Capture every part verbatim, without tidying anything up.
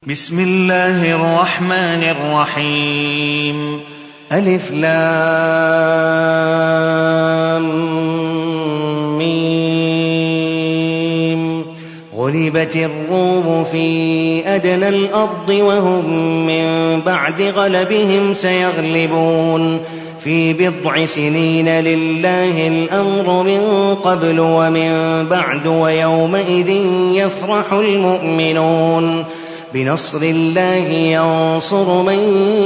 بسم الله الرحمن الرحيم. ألف لام ميم. غلبت الروم في أدنى الأرض وهم من بعد غلبهم سيغلبون في بضع سنين لله الأمر من قبل ومن بعد ويومئذ يفرح المؤمنون بنصر الله ينصر من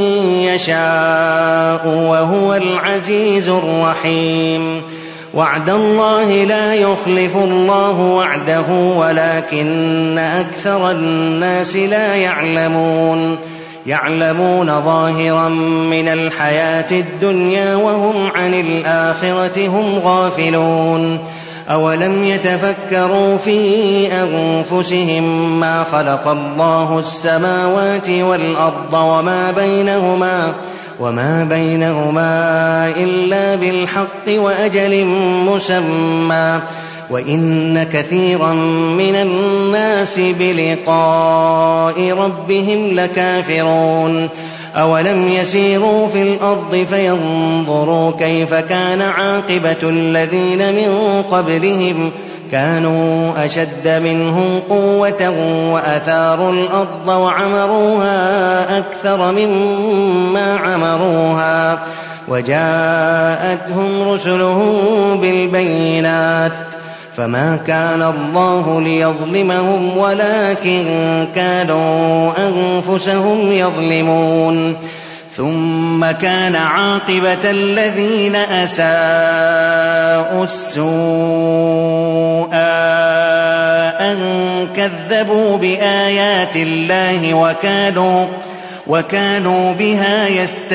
يشاء وهو العزيز الرحيم. وعد الله لا يخلف الله وعده ولكن أكثر الناس لا يعلمون يعلمون ظاهرا من الحياة الدنيا وهم عن الآخرة هم غافلون. أولم يتفكروا في أنفسهم ما خلق الله السماوات والأرض وما بينهما وما بينهما إلا بالحق وأجل مسمى وإن كثيرا من الناس بلقاء ربهم لكافرون. أولم يسيروا في الأرض فينظروا كيف كان عاقبة الذين من قبلهم كانوا أشد منهم قوة وأثاروا الأرض وعمروها أكثر مما عمروها وجاءتهم رسلهم بالبينات فما كان الله ليظلمهم ولكن كانوا أنفسهم يظلمون. ثم كان عاقبة الذين أساءوا السوء أن كذبوا بآيات الله وكانوا, وكانوا بها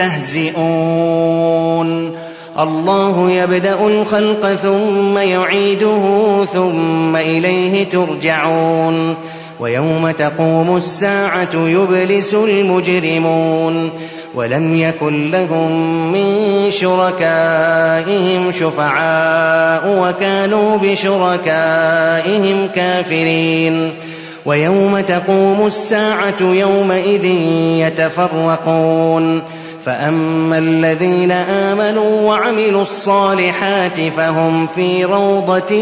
يستهزئون. الله يبدأ الخلق ثم يعيده ثم إليه ترجعون. ويوم تقوم الساعة يبلس المجرمون ولم يكن لهم من شركائهم شفعاء وكانوا بشركائهم كافرين. ويوم تقوم الساعة يومئذ يتفرقون فأما الذين آمنوا وعملوا الصالحات فهم في روضة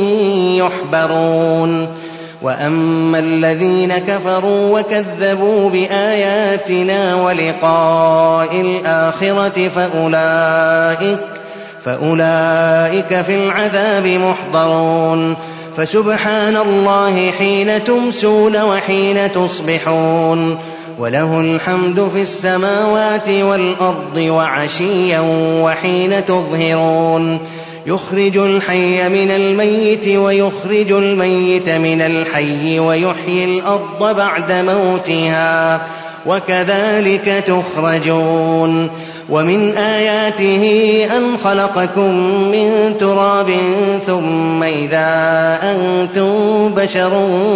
يحبرون وأما الذين كفروا وكذبوا بآياتنا ولقاء الآخرة فأولئك, فأولئك في العذاب محضرون. فسبحان الله حين تمسون وحين تصبحون وله الحمد في السماوات والأرض وعشيا وحين تظهرون. يخرج الحي من الميت ويخرج الميت من الحي ويحيي الأرض بعد موتها وكذلك تخرجون. ومن آياته أن خلقكم من تراب ثم إذا أنتم بشر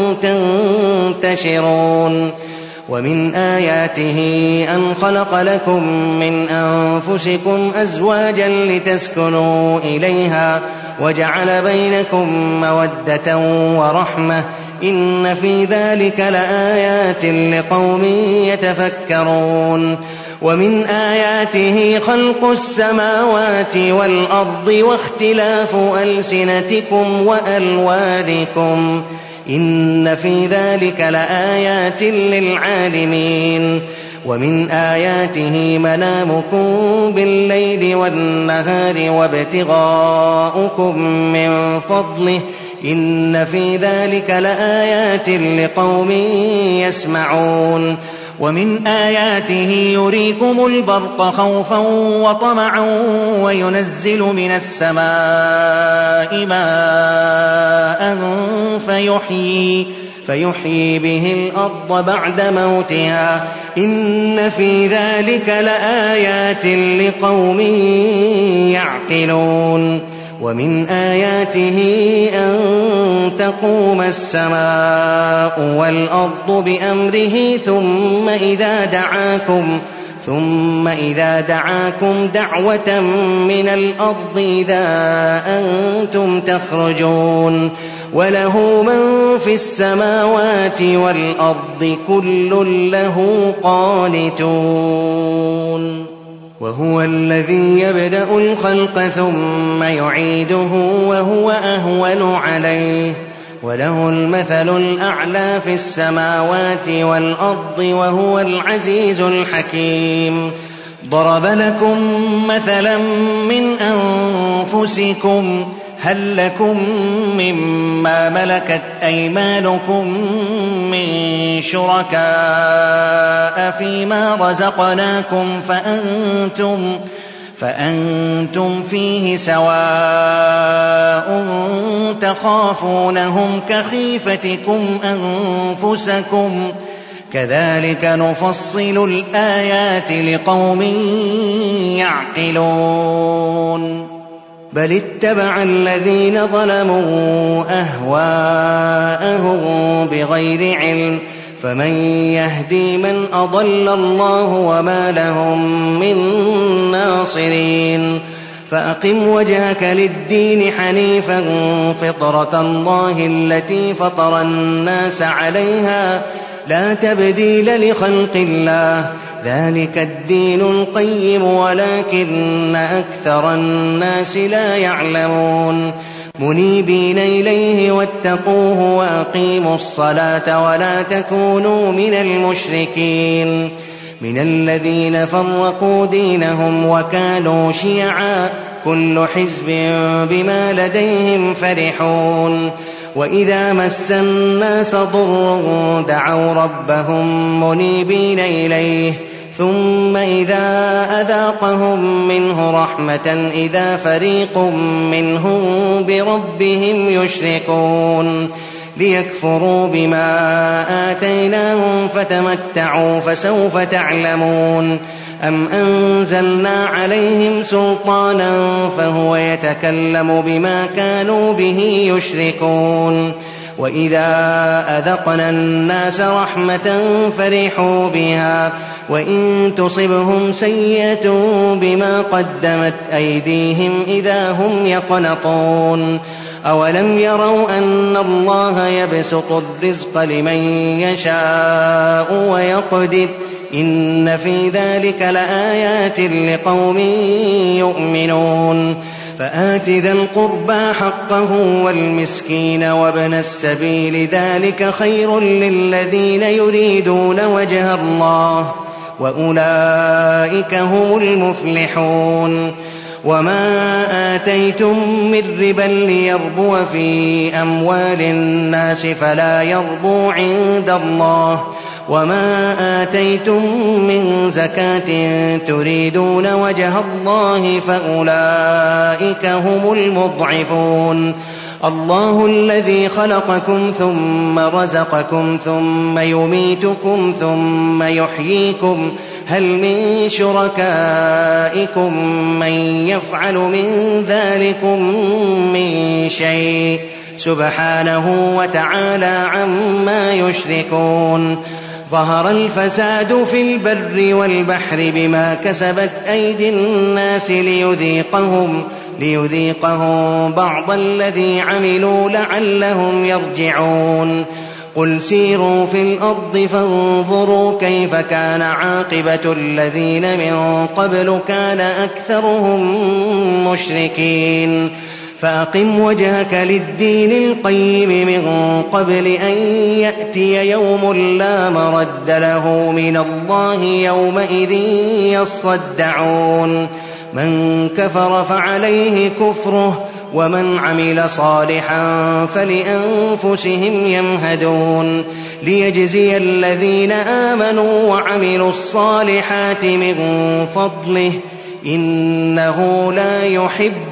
تنتشرون. ومن آياته أن خلق لكم من أنفسكم أزواجا لتسكنوا إليها وجعل بينكم مودة ورحمة إن في ذلك لآيات لقوم يتفكرون. ومن آياته خلق السماوات والأرض واختلاف ألسنتكم وألوانكم إن في ذلك لآيات للعالمين. ومن آياته منامكم بالليل والنهار وابتغاؤكم من فضله إن في ذلك لآيات لقوم يسمعون. ومن آياته يريكم البرق خوفا وطمعا وينزل من السماء ماء فيحيي, فيحيي به الأرض بعد موتها إن في ذلك لآيات لقوم يعقلون. ومن آياته أن تقوم السماء والأرض بأمره ثم إذا دعاكم ثم إذا دعاكم دعوة من الأرض إذا أنتم تخرجون وله من في السماوات والأرض كل له قانتون وهو الذي يبدأ الخلق ثم يعيده وهو أهون عليه وله المثل الأعلى في السماوات والأرض وهو العزيز الحكيم ضرب لكم مثلا من أنفسكم هل لكم مما ملكت أيمانكم من شركاء فيما رزقناكم فأنتم, فأنتم فيه سواء تخافونهم كخيفتكم أنفسكم كذلك نفصل الآيات لقوم يعقلون بل اتبع الذين ظلموا أهواءهم بغير علم فمن يهدي من أضل الله وما لهم من ناصرين فأقم وجهك للدين حنيفا فطرة الله التي فطر الناس عليها لا تبديل لخلق الله ذلك الدين القيم ولكن أكثر الناس لا يعلمون منيبين إليه واتقوه وأقيموا الصلاة ولا تكونوا من المشركين من الذين فرقوا دينهم وكانوا شيعا كل حزب بما لديهم فرحون وإذا مس الناس ضر دعوا ربهم منيبين إليه ثم إذا أذاقهم منه رحمة إذا فريق منهم بربهم يشركون ليكفروا بما آتيناهم فتمتعوا فسوف تعلمون أم أنزلنا عليهم سلطانا فهو يتكلم بما كانوا به يشركون وإذا أذقنا الناس رحمة فرحوا بها وإن تصبهم سيئة بما قدمت أيديهم إذا هم يقنطون أولم يروا أن الله يبسط الرزق لمن يشاء ويقدر إن في ذلك لآيات لقوم يؤمنون فآت ذا القربى حقه والمسكين وابن السبيل ذلك خير للذين يريدون وجه الله وأولئك هم المفلحون وما آتيتم من ربا ليربو في أموال الناس فلا يربو عند الله وما آتيتم من زكاة تريدون وجه الله فأولئك هم المضعفون الله الذي خلقكم ثم رزقكم ثم يميتكم ثم يحييكم هل من شركائكم من يفعل من ذلكم من شيء سبحانه وتعالى عما يشركون ظهر الفساد في البر والبحر بما كسبت أيدي الناس ليذيقهم ليذيقهم بعض الذي عملوا لعلهم يرجعون قل سيروا في الأرض فانظروا كيف كان عاقبة الذين من قبل كان أكثرهم مشركين فأقم وجهك للدين القيم من قبل أن يأتي يوم لا مرد له من الله يومئذ يصدعون من كفر فعليه كفره ومن عمل صالحا فلأنفسهم يمهدون ليجزي الذين آمنوا وعملوا الصالحات من فضله إنه لا يحب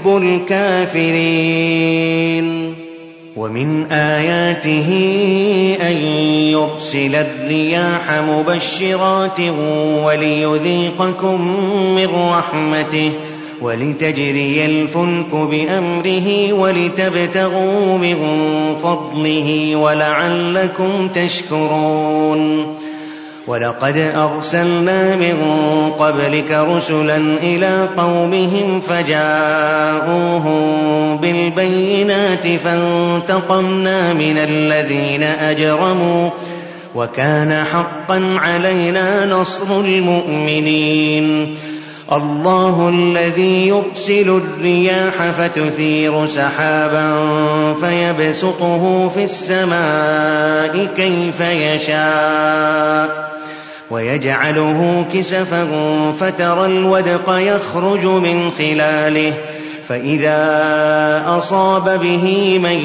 الكافرين ومن آياته أن يرسل الرياح مبشرات وليذيقكم من رحمته ولتجري الفلك بأمره ولتبتغوا من فضله ولعلكم تشكرون ولقد أرسلنا من قبلك رسلا إلى قومهم فجاءوهم بالبينات فانتقمنا من الذين أجرموا وكان حقا علينا نصر المؤمنين. الله الذي يرسل الرياح فتثير سحابا فيبسطه في السماء كيف يشاء ويجعله كسفا فترى الودق يخرج من خلاله فإذا أصاب به من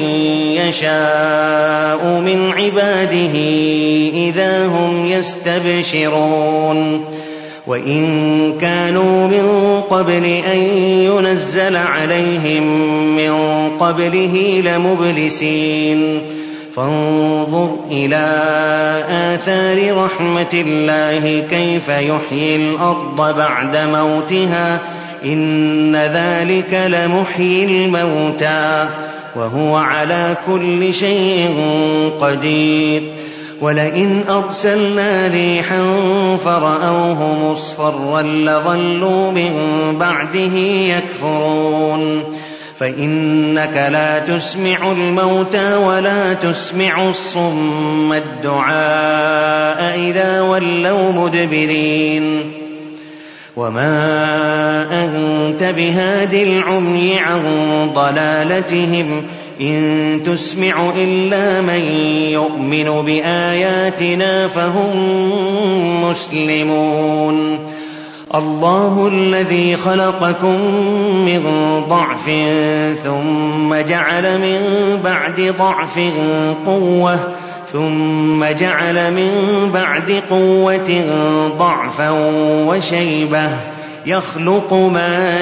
يشاء من عباده إذا هم يستبشرون. وإن كانوا من قبل أن ينزل عليهم من قبله لمبلسين. فانظر إلى آثار رحمة الله كيف يحيي الأرض بعد موتها إن ذلك لمحيي الموتى وهو على كل شيء قدير. ولئن أرسلنا ريحا فرأوه مصفرا لظلوا من بعده يكفرون. فإنك لا تسمع الموتى ولا تسمع الصم الدعاء إذا ولوا مدبرين. وما أنت بهاد العمي عن ضلالتهم إن تسمع إلا من يؤمن بآياتنا فهم مسلمون. الله الذي خلقكم من ضعف ثم جعل من بعد ضعف قوة ثم جعل من بعد قوة ضعفا وشيبة يخلق ما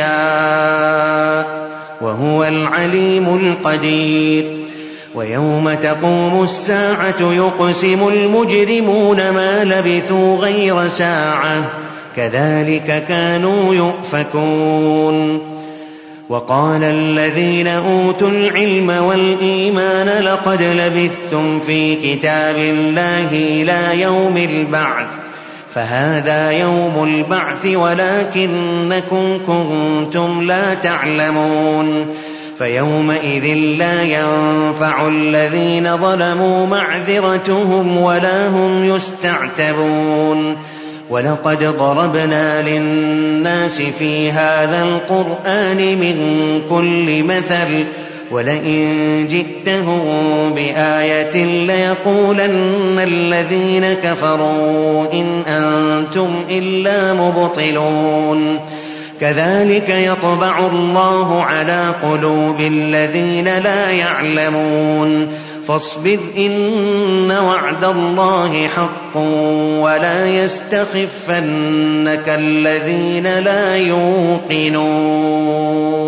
يشاء وهو العليم القدير. ويوم تقوم الساعة يقسم المجرمون ما لبثوا غير ساعة كذلك كانوا يؤفكون. وقال الذين أوتوا العلم والإيمان لقد لبثتم في كتاب الله إلى يوم البعث فهذا يوم البعث ولكنكم كنتم لا تعلمون. فيومئذ لا ينفع الذين ظلموا معذرتهم ولا هم يستعتبون. ولقد ضربنا للناس في هذا القرآن من كل مثل ولئن جئتهم بآية ليقولن الذين كفروا إن أنتم إلا مبطلون. كذلك يطبع الله على قلوب الذين لا يعلمون. فاصبر إن وعد الله حق ولا يستخفنك الذين لا يوقنون.